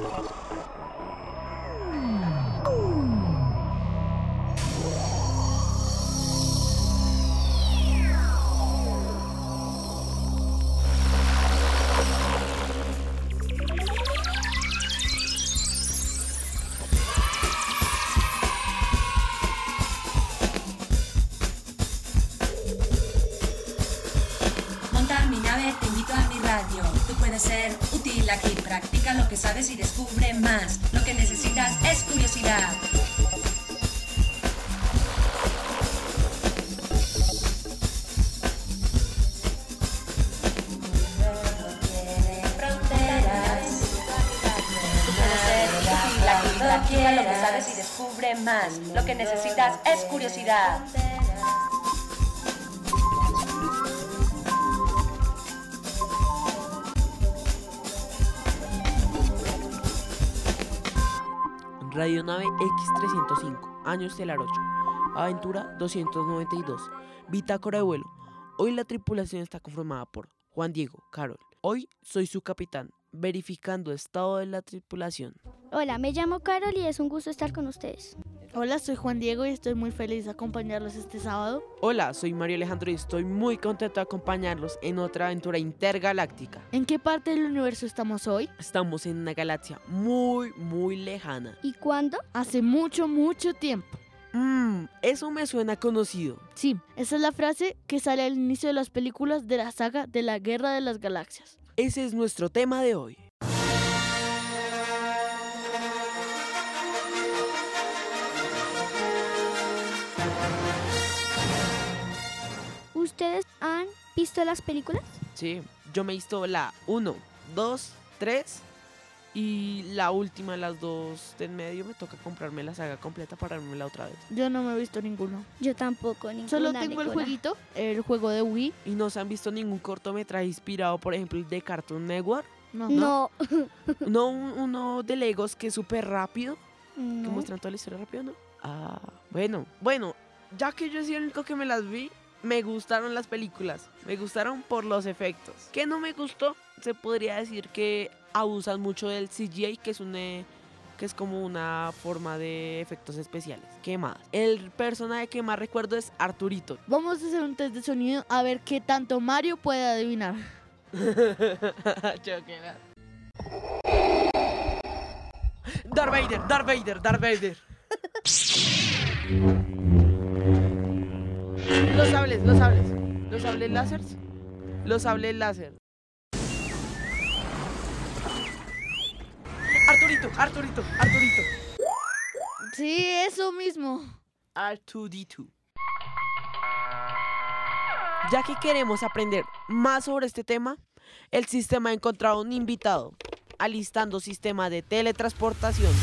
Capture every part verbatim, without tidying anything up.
Te invito a mi radio. Tú puedes ser útil aquí. Practica lo que sabes y descubre más. Lo que necesitas es curiosidad. Practica lo que sabes y descubre más. Lo que necesitas es curiosidad. Radionave equis trescientos cinco, Año Estelar ocho, Aventura doscientos noventa y dos, Bitácora de vuelo. Hoy la tripulación está conformada por Juan Diego, Carol. Hoy soy su capitán, verificando estado de la tripulación. Hola, me llamo Carol y es un gusto estar con ustedes. Hola, soy Juan Diego y estoy muy feliz de acompañarlos este sábado. Hola, soy Mario Alejandro y estoy muy contento de acompañarlos en otra aventura intergaláctica. ¿En qué parte del universo estamos hoy? Estamos en una galaxia muy, muy lejana. ¿Y cuándo? Hace mucho, mucho tiempo. Mmm, eso me suena conocido. Sí, esa es la frase que sale al inicio de las películas de la saga de la Guerra de las Galaxias. Ese es nuestro tema de hoy. ¿Ustedes han visto las películas? Sí, yo me he visto la uno, dos, tres y la última, las dos de en medio, me toca comprarme la saga completa para verla otra vez. Yo no me he visto ninguno. Yo tampoco, ninguna. Solo tengo ninguna. el jueguito, el juego de Wii. ¿Y no se han visto ningún cortometraje inspirado, por ejemplo, el de Cartoon Network? No. No. No, un- uno de Legos que es súper rápido, que No. muestran toda la historia rápido, ¿no? Ah, bueno, bueno, ya que yo soy el único que me las vi, me gustaron las películas, me gustaron por los efectos. ¿Qué no me gustó? Se podría decir que abusan mucho del C G I, que es un eh, que es como una forma de efectos especiales. ¿Qué más? El personaje que más recuerdo es Arturito. Vamos a hacer un test de sonido a ver qué tanto Mario puede adivinar. Darth Vader, Darth Vader, Darth Vader. Los sables, los sables. Los sables láseres. Los sables láser. Arturito, Arturito, Arturito. Sí, eso mismo. R dos D dos. Ya que queremos aprender más sobre este tema, el sistema ha encontrado un invitado, alistando sistema de teletransportación.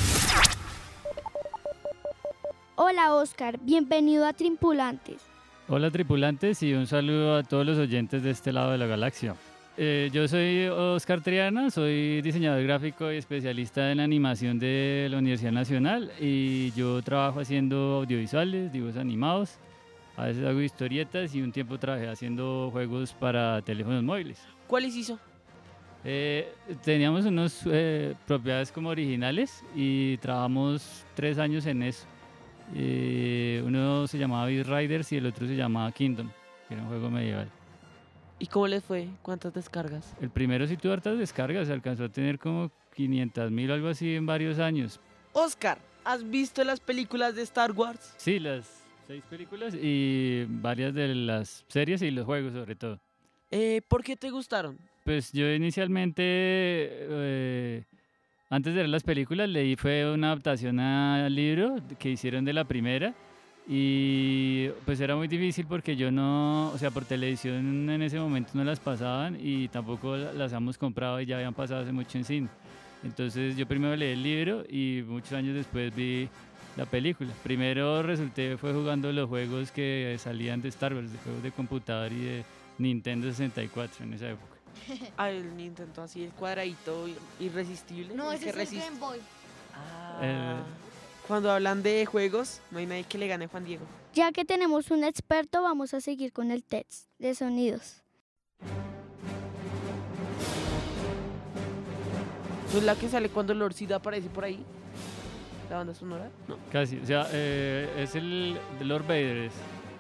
Hola, Oscar. Bienvenido a Tripulantes. Hola tripulantes y un saludo a todos los oyentes de este lado de la galaxia. Eh, yo soy Oscar Triana, soy diseñador gráfico y especialista en animación de la Universidad Nacional y yo trabajo haciendo audiovisuales, dibujos animados, a veces hago historietas y un tiempo trabajé haciendo juegos para teléfonos móviles. ¿Cuáles hizo? Eh, teníamos unas eh, propiedades como originales y trabajamos tres años en eso. Eh, uno se llamaba Beat Riders y el otro se llamaba Kingdom, que era un juego medieval. ¿Y cómo les fue? ¿Cuántas descargas? El primero sí tuvo hartas descargas, se alcanzó a tener como quinientas mil o algo así en varios años. Oscar, ¿has visto las películas de Star Wars? Sí, las seis películas y varias de las series y los juegos sobre todo. Eh, ¿por qué te gustaron? Pues yo inicialmente, eh, antes de ver las películas, leí fue una adaptación al libro que hicieron de la primera y pues era muy difícil porque yo no, o sea, por televisión en ese momento no las pasaban y tampoco las hemos comprado y ya habían pasado hace mucho en cine. Entonces yo primero leí el libro y muchos años después vi la película. Primero resulté fue jugando los juegos que salían de Star Wars, de juegos de computador y de Nintendo sesenta y cuatro en esa época. Ah, el Nintendo así, el cuadradito irresistible. No, el ese que es el resiste. Game Boy. Ah, Eh. Cuando hablan de juegos, no hay nadie que le gane a Juan Diego. Ya que tenemos un experto, vamos a seguir con el test de sonidos. ¿No es la que sale cuando Lord Sid aparece por ahí? ¿La banda sonora? No. Casi, o sea, eh, es el de Lord Vader. Es.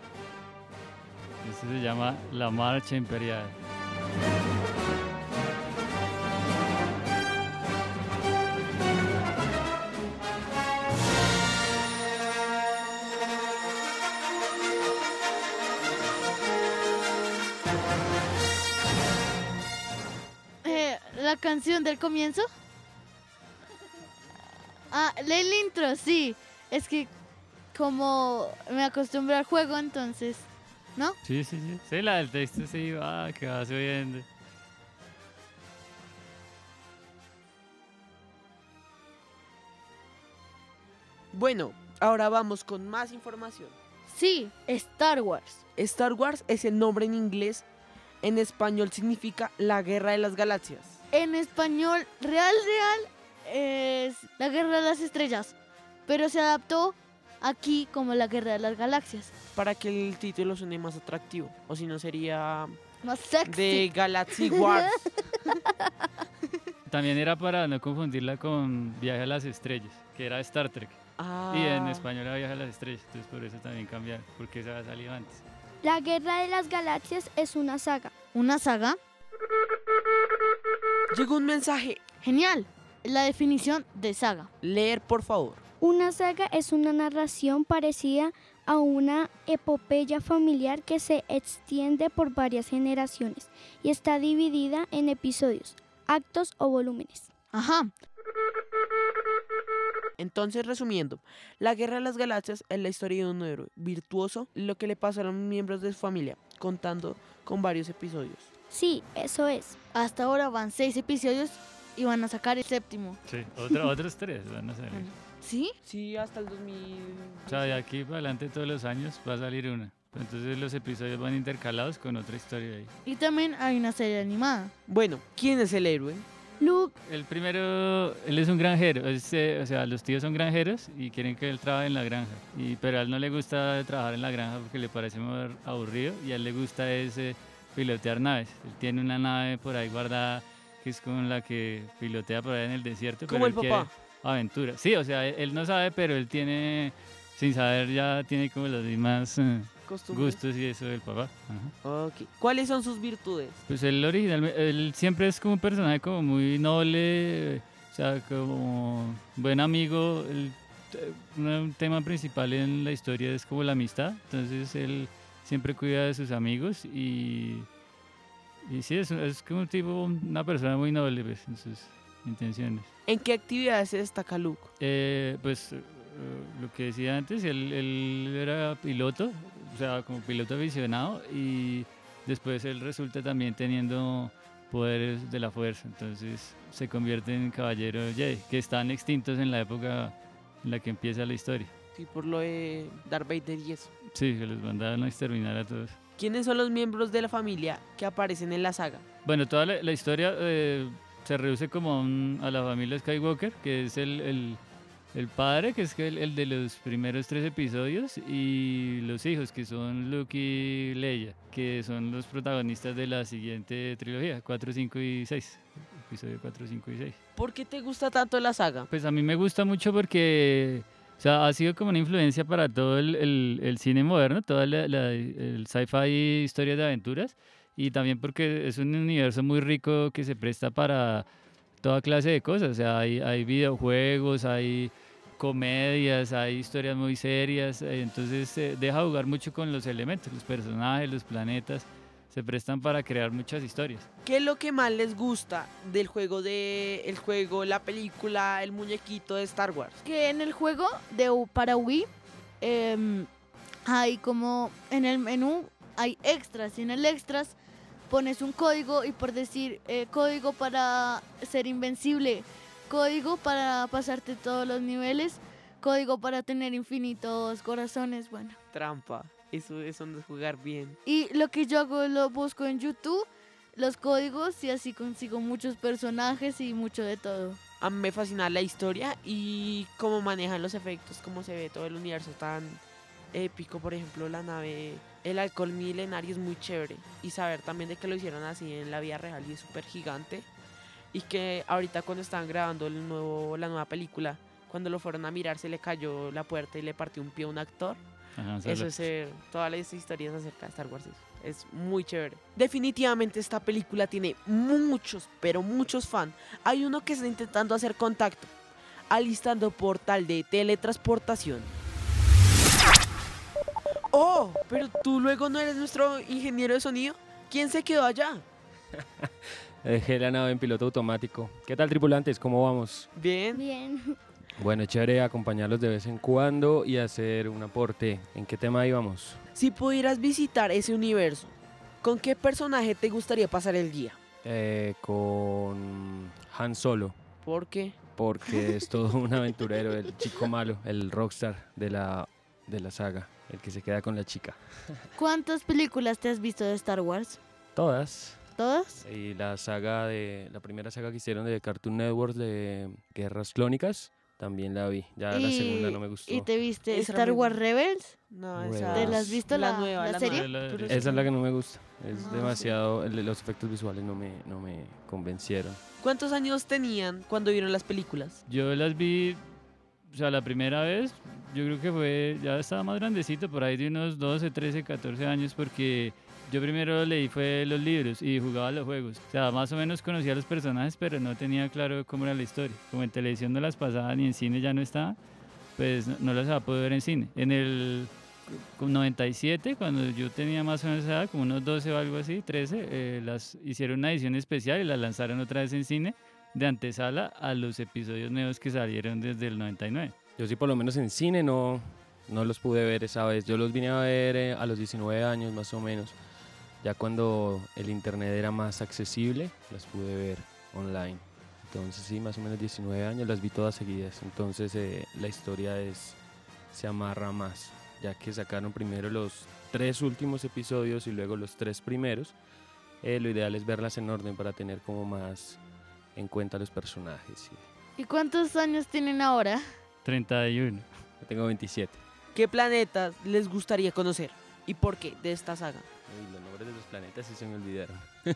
Este se llama La Marcha Imperial. Eh, la canción del comienzo. Ah, el intro, sí. Es que como me acostumbré al juego, entonces, ¿no? Sí, sí, sí. Sí, la del texto sí va, que va subiendo. Bueno, ahora vamos con más información. Sí, Star Wars. Star Wars es el nombre en inglés. En español significa la Guerra de las Galaxias. En español, real, real, es la Guerra de las Estrellas. Pero se adaptó aquí como la Guerra de las Galaxias. Para que el título suene más atractivo. O si no sería Más sexy. de Galaxy Wars. También era para no confundirla con Viaje a las Estrellas, que era Star Trek. Ah, Y en español era Viaje a las Estrellas, entonces por eso también cambiaron, porque esa había salido antes. La Guerra de las Galaxias es una saga. ¿Una saga? llegó un mensaje. Genial. La definición de saga. Leer, por favor. Una saga es una narración parecida a una epopeya familiar que se extiende por varias generaciones y está dividida en episodios, actos o volúmenes. Ajá. Entonces, resumiendo, la Guerra de las Galaxias es la historia de un héroe virtuoso, lo que le pasó a los miembros de su familia, contando con varios episodios. Sí, eso es. Hasta ahora van seis episodios y van a sacar el séptimo. Sí, otro, otros tres van a salir. ¿Sí? Sí, hasta el dos mil... O sea, de aquí para adelante todos los años va a salir una. Entonces los episodios van intercalados con otra historia ahí. Y también hay una serie animada. Bueno, ¿quién es el héroe? Luke, El primero, él es un granjero, es, eh, o sea, los tíos son granjeros y quieren que él trabaje en la granja. Y, pero a él no le gusta trabajar en la granja porque le parece muy aburrido y a él le gusta es eh, pilotear naves. Él tiene una nave por ahí guardada que es con la que pilotea por ahí en el desierto. Como pero el él quiere papá. aventura. Sí, o sea, él, él no sabe, pero él tiene, sin saber, ya tiene como los mismos eh, Costumbres. gustos y eso del papá. Ajá. Ok. ¿Cuáles son sus virtudes? Pues él originalmente, él siempre es como un personaje como muy noble, o sea, como buen amigo. Él, eh, un tema principal en la historia es como la amistad, entonces él siempre cuida de sus amigos y, y sí, es, es como un tipo, una persona muy noble pues, en sus intenciones. ¿En qué actividades se destaca Luke? Eh, pues eh, lo que decía antes, él, él era piloto, o sea, como piloto aficionado y después él resulta también teniendo poderes de la fuerza, entonces se convierte en caballero Jedi, que están extintos en la época en la que empieza la historia. Sí, por lo de Darth Vader y eso. Sí, que los mandaron a exterminar a todos. ¿Quiénes son los miembros de la familia que aparecen en la saga? Bueno, toda la, la historia eh, se reduce como a, un- a la familia Skywalker, que es el, el, el padre, que es el, el de los primeros tres episodios, y los hijos, que son Luke y Leia, que son los protagonistas de la siguiente trilogía, cuatro, cinco y seis. Episodio cuatro, cinco y seis. ¿Por qué te gusta tanto la saga? Pues a mí me gusta mucho porque, o sea, ha sido como una influencia para todo el, el- el cine moderno, todo la, la- el sci-fi, historias de aventuras, y también porque es un universo muy rico que se presta para toda clase de cosas. O sea, hay, hay videojuegos, hay comedias, hay historias muy serias, eh, entonces eh, deja jugar mucho con los elementos, los personajes, los planetas, se prestan para crear muchas historias. ¿Qué es lo que más les gusta del juego de el juego, la película, el muñequito de Star Wars? Que en el juego de U- para Wii em, hay como en el menú hay extras y en el extras pones un código y por decir eh, código para ser invencible, código para pasarte todos los niveles, código para tener infinitos corazones, bueno. Trampa. Eso es donde jugar bien. Y lo que yo hago lo busco en YouTube, los códigos y así consigo muchos personajes y mucho de todo. A mí me fascina la historia y cómo manejan los efectos, cómo se ve todo el universo tan épico. Por ejemplo, la nave, el alcohol milenario es muy chévere. Y saber también de que lo hicieron así en la vida real y es súper gigante, y que ahorita cuando estaban grabando el nuevo, la nueva película, cuando lo fueron a mirar se le cayó la puerta y le partió un pie a un actor. Ajá, Eso es eh, todas las historias acerca de Star Wars. Eso. Es muy chévere. Definitivamente esta película tiene muchos, pero muchos fans. Hay uno que está intentando hacer contacto, alistando portal de teletransportación. Oh, pero tú luego no eres nuestro ingeniero de sonido. ¿Quién se quedó allá? Dejé la nave en piloto automático. ¿Qué tal, tripulantes? ¿Cómo vamos? Bien. Bien. Bueno, chévere acompañarlos de vez en cuando y hacer un aporte. ¿En qué tema íbamos? Si pudieras visitar ese universo, ¿con qué personaje te gustaría pasar el día? Eh, con Han Solo, ¿Por qué? porque es todo un aventurero, el chico malo, el rockstar de la, de la saga, el que se queda con la chica. ¿Cuántas películas te has visto de Star Wars? Todas. ¿Todas? Y la saga de, la primera saga que hicieron de Cartoon Network de Guerras Clónicas, también la vi. Ya la segunda no me gustó. ¿Y te viste Esa Star me- Wars Rebels? No, Rebels. esa... ¿Te la has visto la- la nueva, serie? nueva. Pero Esa es la que no me gusta. Es Ah, demasiado, el- los efectos visuales no me, no me convencieron. ¿Cuántos años tenían cuando vieron las películas? Yo las vi, o sea, la primera vez, yo creo que fue, ya estaba más grandecito, por ahí de unos doce, trece, catorce años, porque yo primero leí fue los libros y jugaba los juegos. O sea, más o menos conocía a los personajes, pero no tenía claro cómo era la historia. Como en televisión no las pasaban y en cine ya no estaba, pues no, no las había podido ver en cine. En el noventa y siete, cuando yo tenía más o menos esa edad, como unos doce o algo así, trece, eh, las hicieron una edición especial y las lanzaron otra vez en cine de antesala a los episodios nuevos que salieron desde el noventa y nueve. Yo sí, por lo menos en cine no, no los pude ver esa vez. Yo los vine a ver eh, a los diecinueve años más o menos. Ya cuando el internet era más accesible, las pude ver online. Entonces sí, más o menos diecinueve años, las vi todas seguidas. Entonces eh, la historia es, se amarra más, ya que sacaron primero los tres últimos episodios y luego los tres primeros. Eh, lo ideal es verlas en orden para tener como más en cuenta los personajes. ¿Y cuántos años tienen ahora? treinta y uno. Yo tengo veintisiete. ¿Qué planetas les gustaría conocer? ¿Y por qué de esta saga? Uy, los nombres de los planetas sí se me olvidaron.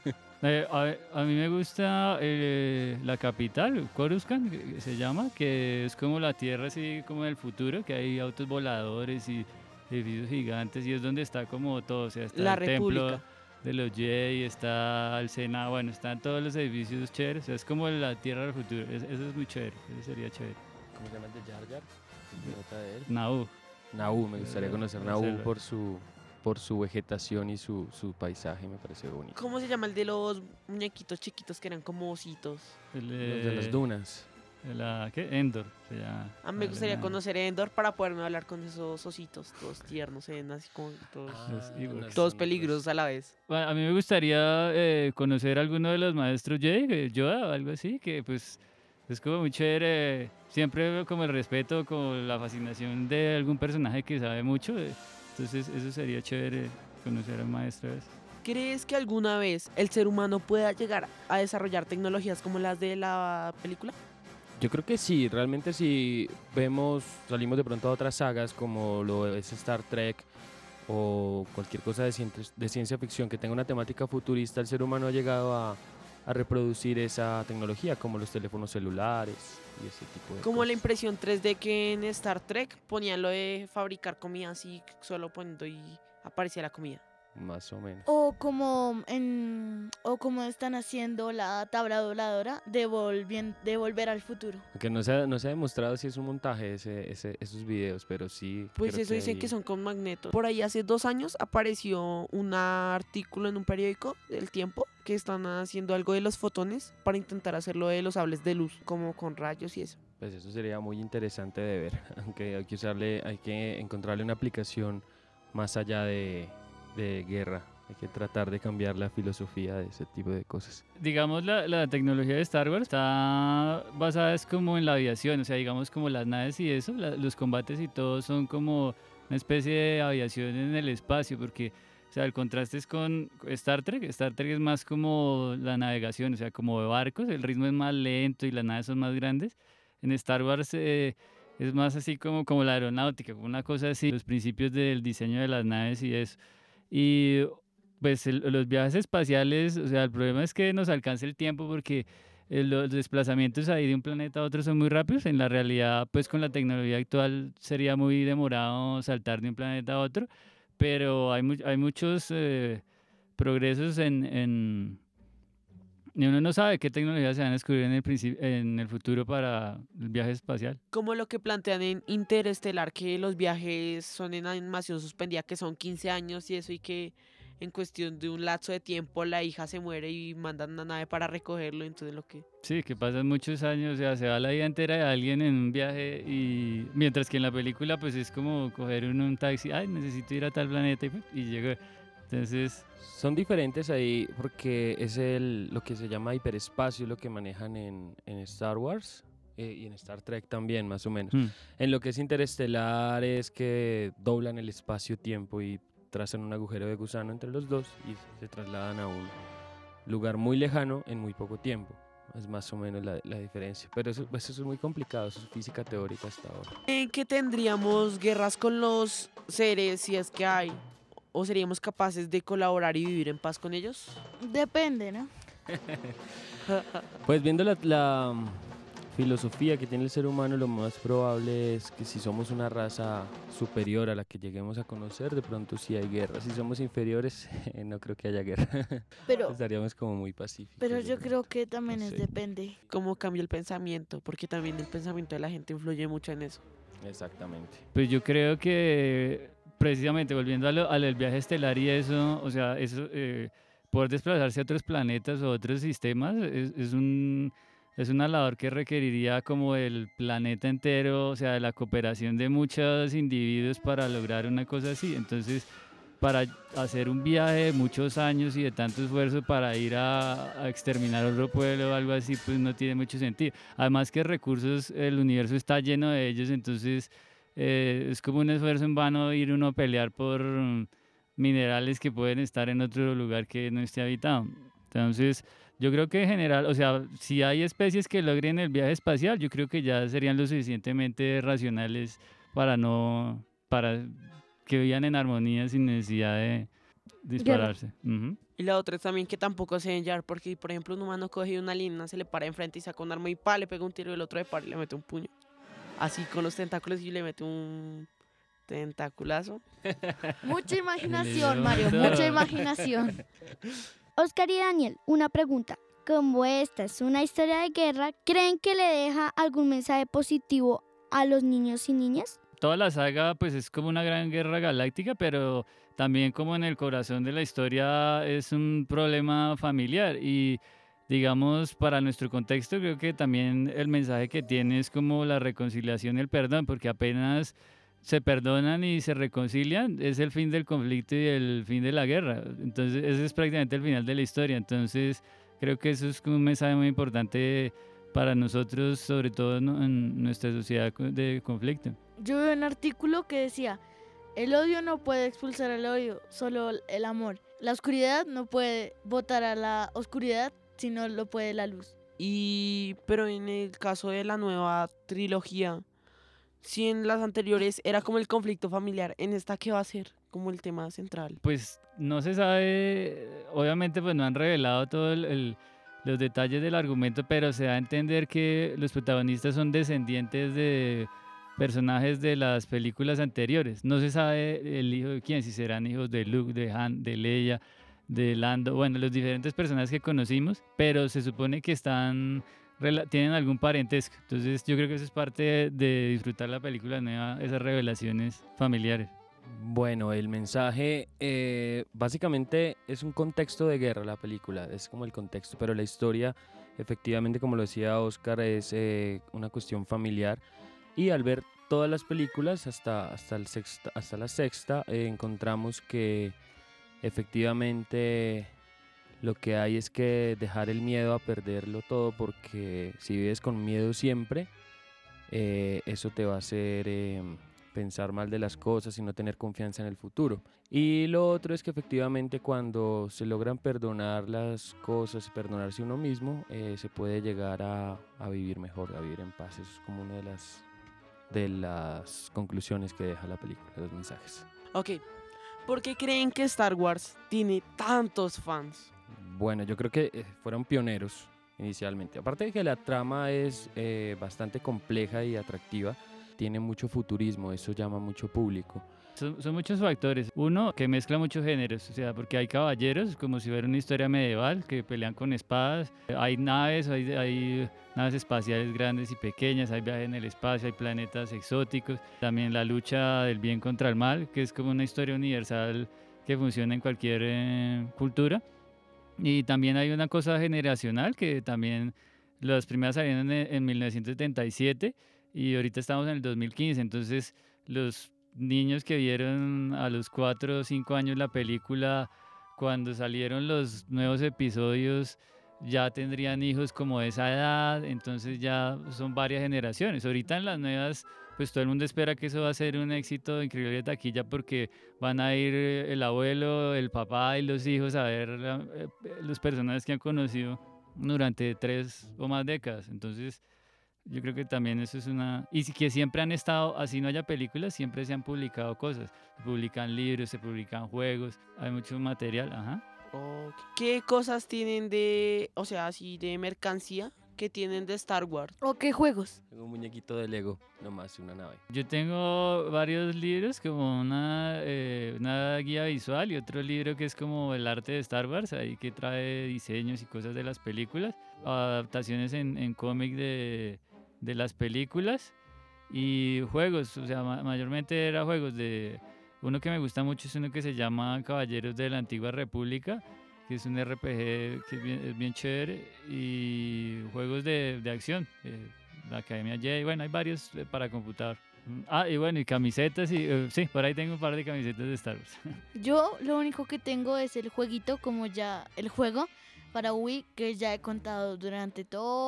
Eh, a, a mí me gusta eh, la capital, Coruscant, que que se llama, que es como la Tierra así como del futuro, que hay autos voladores y edificios gigantes y es donde está como todo, o sea, está La el templo República. de los Jedi, está el Senado, bueno, están todos los edificios chéveres, o sea, es como la Tierra del futuro, es- eso es muy chévere, eso sería chévere. ¿Cómo se llama el de Jar Jar? ¿El planeta de él? Naboo. Naboo, me gustaría Eh, conocer la Naboo selva. por su, por su vegetación y su, su paisaje, me parece bonito. ¿Cómo se llama el de los muñequitos chiquitos que eran como ositos? El, Los de las eh, dunas. la, ¿qué? Endor se llama. A mí me Ah, gustaría no. conocer Endor para poderme hablar con esos ositos todos tiernos, se ven así como todos, Los Ewoks. unas- todos unas- peligrosos a la vez. Bueno, a mí me gustaría eh, conocer a alguno de los maestros Jedi, eh, Yoda o algo así, que pues es como muy chévere. Siempre veo como el respeto, como la fascinación de algún personaje que sabe mucho. eh, Entonces eso sería chévere conocer a un maestro. ese. ¿Crees que alguna vez el ser humano pueda llegar a desarrollar tecnologías como las de la película? Yo creo que sí, realmente si vemos, salimos de pronto a otras sagas como lo es Star Trek o cualquier cosa de, cien- de ciencia ficción que tenga una temática futurista, el ser humano ha llegado a, a reproducir esa tecnología como los teléfonos celulares y ese tipo de Como cosas. la impresión tres D que en Star Trek ponían lo de fabricar comida así, solo poniendo y aparecía la comida. Más o menos. O como en o como están haciendo la tabla dobladora de, volvien- de Volver al Futuro. Aunque no se ha, no se ha demostrado si es un montaje ese, ese- esos videos, pero sí. Pues creo eso dicen hay- que son con magnetos. Por ahí hace dos años apareció un artículo en un periódico del Tiempo que están haciendo algo de los fotones para intentar hacerlo de los sables de luz, como con rayos y eso. Pues eso sería muy interesante de ver, aunque hay que usarle, hay que encontrarle una aplicación más allá de, de guerra. Hay que tratar de cambiar la filosofía de ese tipo de cosas. Digamos, la, la tecnología de Star Wars está basada es como en la aviación, o sea, digamos como las naves y eso, la- los combates y todo son como una especie de aviación en el espacio, porque, o sea, el contraste es con Star Trek. Star Trek es más como la navegación, o sea, como de barcos, el ritmo es más lento y las naves son más grandes. En Star Wars eh, es más así como, como la aeronáutica, como una cosa así, los principios del diseño de las naves y eso. Y pues el- los viajes espaciales, o sea, el problema es que nos alcance el tiempo porque eh, los desplazamientos ahí de un planeta a otro son muy rápidos. En la realidad, pues con la tecnología actual sería muy demorado saltar de un planeta a otro, pero hay, mu- hay muchos eh, progresos en, en... Y uno no sabe qué tecnologías se van a descubrir en el, principio, en el futuro para el viaje espacial. Como lo que plantean en Interestelar, que los viajes son en animación suspendida, que son quince años y eso, y que en cuestión de un lapso de tiempo la hija se muere y mandan una nave para recogerlo, entonces lo que... Sí, que pasan muchos años, o sea, se va la vida entera de alguien en un viaje y mientras que en la película pues es como coger uno un taxi, ay, necesito ir a tal planeta y, ¡pum! Y llega. Entonces, Son diferentes ahí porque es el, lo que se llama hiperespacio, lo que manejan en, en Star Wars eh, y en Star Trek también, más o menos. mm, En lo que es interestelar es que doblan el espacio-tiempo y trazan un agujero de gusano entre los dos y se trasladan a un lugar muy lejano en muy poco tiempo. Es más o menos la, la diferencia. Pero eso, pues eso es muy complicado, eso es física teórica hasta ahora. ¿En qué tendríamos guerras con los seres si es que hay? ¿O seríamos capaces de colaborar y vivir en paz con ellos? Depende, ¿no? Pues viendo la, la mm, filosofía que tiene el ser humano, lo más probable es que si somos una raza superior a la que lleguemos a conocer, de pronto sí hay guerra. Si somos inferiores, no creo que haya guerra. Pero, Estaríamos como muy pacíficos. pero yo creo. creo que también No es sé. depende. ¿Cómo cambia el pensamiento? Porque también el pensamiento de la gente influye mucho en eso. Exactamente. pues yo creo que precisamente volviendo a lo, a lo del viaje estelar y eso, o sea, eso, eh, poder desplazarse a otros planetas o otros sistemas es, es un... Es una labor que requeriría como el planeta entero, o sea, de la cooperación de muchos individuos para lograr una cosa así. Entonces, para hacer un viaje de muchos años y de tanto esfuerzo para ir a, a exterminar otro pueblo o algo así, pues no tiene mucho sentido. Además que recursos, el universo está lleno de ellos, entonces eh, es como un esfuerzo en vano ir uno a pelear por mm, minerales que pueden estar en otro lugar que no esté habitado. Entonces, yo creo que en general, o sea, si hay especies que logren el viaje espacial, yo creo que ya serían lo suficientemente racionales para no, para que vivan en armonía sin necesidad de dispararse. Ujú. Y la otra es también que tampoco se deben llevar, porque por ejemplo un humano coge una línea, se le para enfrente y saca un arma y pa, le pega un tiro y el otro de par y le mete un puño. Así con los tentáculos y le mete un tentaculazo. Mucha imaginación, León. Mario, mucha imaginación. Oscar y Daniel, una pregunta. Como esta es una historia de guerra, ¿creen que le deja algún mensaje positivo a los niños y niñas? Toda la saga pues es como una gran guerra galáctica, pero también como en el corazón de la historia es un problema familiar y digamos para nuestro contexto creo que también el mensaje que tiene es como la reconciliación y el perdón, porque apenas se perdonan y se reconcilian es el fin del conflicto y el fin de la guerra. Entonces ese es prácticamente el final de la historia. Entonces creo que eso es como un mensaje muy importante para nosotros, sobre todo ¿no? en nuestra sociedad co- de conflicto. Yo vi un artículo que decía, el odio no puede expulsar el odio, solo el amor. La oscuridad no puede votar a la oscuridad, sino lo puede la luz. Y pero en el caso de la nueva trilogía, si en las anteriores era como el conflicto familiar, en esta ¿qué va a ser? Como el tema central. Pues no se sabe, obviamente pues no han revelado todos los detalles del argumento, pero se da a entender que los protagonistas son descendientes de personajes de las películas anteriores. No se sabe el hijo de quién, si serán hijos de Luke, de Han, de Leia, de Lando, bueno, los diferentes personajes que conocimos, pero se supone que están rela- tienen algún parentesco. Entonces yo creo que eso es parte de, de disfrutar la película nueva, esas revelaciones familiares. Bueno, el mensaje eh, básicamente es un contexto de guerra la película, es como el contexto, pero la historia efectivamente, como lo decía Oscar, es eh, una cuestión familiar y al ver todas las películas hasta, hasta, el sexta, hasta la sexta eh, encontramos que efectivamente lo que hay es que dejar el miedo a perderlo todo, porque si vives con miedo siempre, eh, eso te va a hacer eh, pensar mal de las cosas y no tener confianza en el futuro. Y lo otro es que efectivamente cuando se logran perdonar las cosas y perdonarse uno mismo, eh, se puede llegar a, a vivir mejor, a vivir en paz. Eso es como una de las, de las conclusiones que deja la película, los mensajes. Ok, ¿por qué creen que Star Wars tiene tantos fans? Bueno, yo creo que eh, fueron pioneros inicialmente. Aparte de que la trama es eh, bastante compleja y atractiva, tiene mucho futurismo, eso llama mucho público. Son, son muchos factores. Uno, que mezcla muchos géneros, o sea, porque hay caballeros, como si fuera una historia medieval, que pelean con espadas. Hay naves, hay, hay naves espaciales grandes y pequeñas, hay viajes en el espacio, hay planetas exóticos. También la lucha del bien contra el mal, que es como una historia universal que funciona en cualquier eh, cultura. Y también hay una cosa generacional, que también las primeras salieron en, en mil novecientos setenta y siete y ahorita estamos en el dos mil quince, entonces los niños que vieron a los cuatro o cinco años la película, cuando salieron los nuevos episodios, ya tendrían hijos como de esa edad, entonces ya son varias generaciones. Ahorita en las nuevas, pues todo el mundo espera que eso va a ser un éxito increíble de taquilla, porque van a ir el abuelo, el papá y los hijos a ver la, eh, los personajes que han conocido durante tres o más décadas. Entonces yo creo que también eso es una... Y que siempre han estado, así no haya películas, siempre se han publicado cosas. Se publican libros, se publican juegos, hay mucho material, ajá. Ok. ¿Qué cosas tienen de, o sea, así de mercancía que tienen de Star Wars? ¿O qué juegos? Tengo un muñequito de Lego, nomás una nave. Yo tengo varios libros, como una, eh, una guía visual y otro libro que es como el arte de Star Wars, ahí que trae diseños y cosas de las películas, adaptaciones en, en cómic de, de las películas y juegos, o sea, ma- mayormente era juegos de... Uno que me gusta mucho es uno que se llama Caballeros de la Antigua República, que es un R P G que es bien, es bien chévere, y juegos de, de acción, eh, la Academia Jedi, bueno, hay varios eh, para computador. Mm, Ah, y bueno, y camisetas, y eh, sí, por ahí tengo un par de camisetas de Star Wars. Yo lo único que tengo es el jueguito, como ya el juego para Wii, que ya he contado durante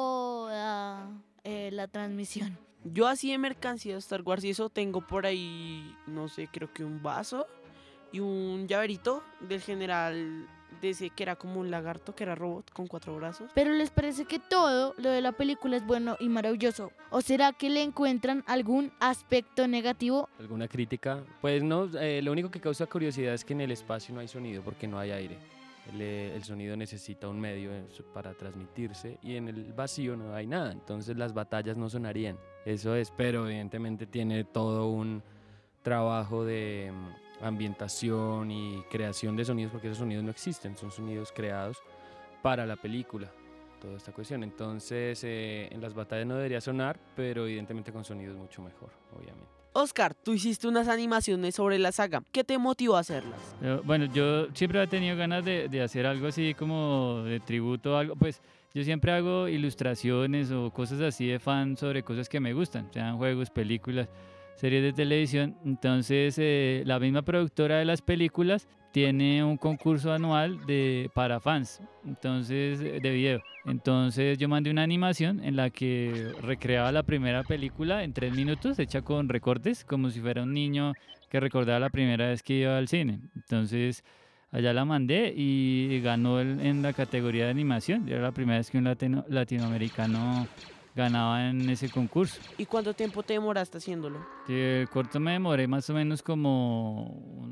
toda eh, la transmisión. Yo así de mercancía de Star Wars y eso tengo por ahí, no sé, creo que un vaso y un llaverito del general de ese que era como un lagarto, que era robot con cuatro brazos. Pero les parece que todo lo de la película es bueno y maravilloso. ¿O será que le encuentran algún aspecto negativo? ¿Alguna crítica? Pues no, eh, lo único que causa curiosidad es que en el espacio no hay sonido porque no hay aire. El, eh, el sonido necesita un medio eh, su- para transmitirse y en el vacío no hay nada, entonces las batallas no sonarían. Eso es, pero evidentemente tiene todo un trabajo de mm, ambientación y creación de sonidos, porque esos sonidos no existen, son sonidos creados para la película, toda esta cuestión. Entonces eh, en las batallas no debería sonar, pero evidentemente con sonidos mucho mejor, obviamente. Oscar, tú hiciste unas animaciones sobre la saga. ¿Qué te motivó a hacerlas? Eh, Bueno, yo siempre he tenido ganas de, de hacer algo así como de tributo, algo, pues yo siempre hago ilustraciones o cosas así de fan sobre cosas que me gustan, sean juegos, películas, series de televisión. Entonces, eh, la misma productora de las películas tiene un concurso anual de, para fans, entonces, eh, de video. Entonces, yo mandé una animación en la que recreaba la primera película en tres minutos, hecha con recortes, como si fuera un niño que recordaba la primera vez que iba al cine. Entonces, allá la mandé y ganó el- en la categoría de animación. Era la primera vez que un latino- latinoamericano ganaba en ese concurso. ¿Y cuánto tiempo te demoraste haciéndolo? Que el corto me demoré más o menos como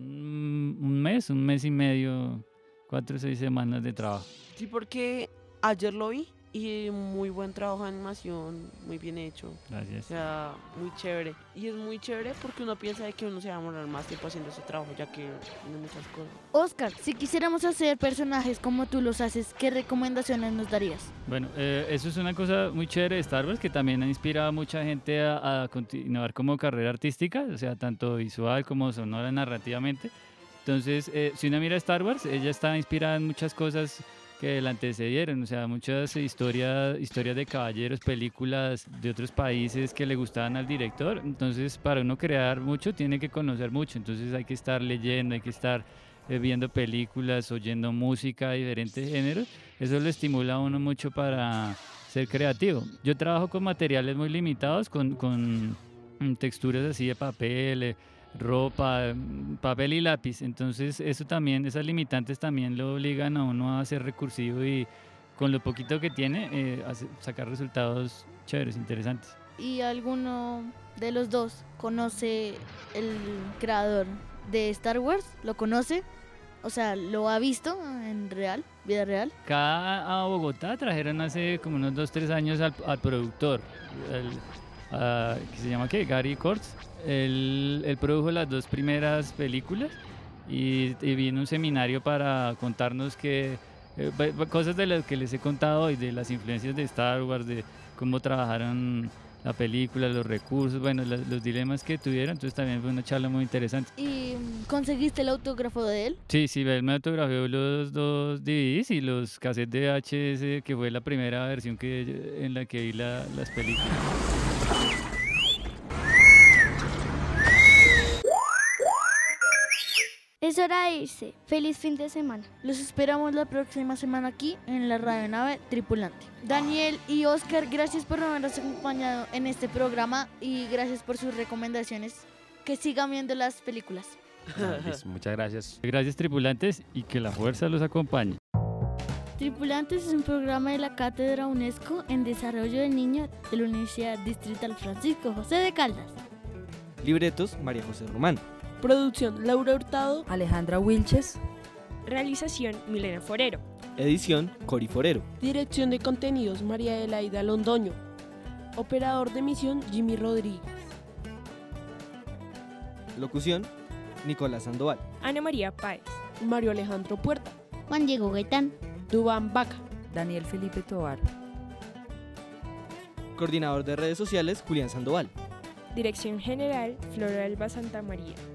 un, un mes, un mes y medio, cuatro o seis semanas de trabajo. Sí, porque ayer lo vi y muy buen trabajo de animación, muy bien hecho. O Gracias. sea, muy chévere. Y es muy chévere porque uno piensa de que uno se va a demorar más tiempo haciendo ese trabajo, ya que tiene muchas cosas. Oscar, si quisiéramos hacer personajes como tú los haces, ¿qué recomendaciones nos darías? Bueno, eh, eso es una cosa muy chévere de Star Wars, que también ha inspirado a mucha gente a, a continuar como carrera artística, o sea, tanto visual como sonora, narrativamente. Entonces, eh, si uno mira Star Wars, ella está inspirada en muchas cosas que la antecedieron, o sea, muchas historias, historias de caballeros, películas de otros países que le gustaban al director. Entonces, para uno crear mucho, tiene que conocer mucho. Entonces, hay que estar leyendo, hay que estar eh, viendo películas, oyendo música de diferentes géneros. Eso lo estimula a uno mucho para ser creativo. Yo trabajo con materiales muy limitados, con, con mm, texturas así de papel, eh, ropa, mm, papel y lápiz. Entonces eso también, esas limitantes también lo obligan a uno a ser recursivo y con lo poquito que tiene, eh, hace- sacar resultados chéveres, interesantes. ¿Y alguno de los dos conoce el creador de Star Wars? ¿Lo conoce? O sea, ¿lo ha visto en real, vida real? Acá a Bogotá trajeron hace como unos dos, tres años al, al productor, el, a- que se llama ¿qué? Gary Kurtz. Él, él produjo las dos primeras películas y, y vino a un seminario para contarnos que eh, va- va- cosas de las que les he contado hoy, de las influencias de Star Wars, de cómo trabajaron la película, los recursos, bueno, la- los dilemas que tuvieron. Entonces también fue una charla muy interesante. ¿Y mm, conseguiste el autógrafo de él? Sí, sí, él me autografió los dos D V Ds y los cassettes de V H S, que fue la primera versión que, en la que vi la- las películas. Es hora de irse. Feliz fin de semana. Los esperamos la próxima semana aquí en la radionave Tripulante. Daniel y Oscar, gracias por habernos acompañado en este programa y gracias por sus recomendaciones. Que sigan viendo las películas. Ah, listo, muchas gracias. Gracias, tripulantes, y que la fuerza los acompañe. Tripulantes es un programa de la Cátedra UNESCO en Desarrollo del Niño de la Universidad Distrital Francisco José de Caldas. Libretos, María José Román. Producción, Laura Hurtado. Alejandra Wilches. Realización, Milena Forero. Edición, Cori Forero. Dirección de contenidos, María Adelaida Londoño. Operador de emisión, Jimmy Rodríguez. Locución, Nicolás Sandoval. Ana María Páez. Mario Alejandro Puerta. Juan Diego Gaitán. Dubán Vaca. Daniel Felipe Tovar. Coordinador de redes sociales, Julián Sandoval. Dirección General, Flora Alba Santa María.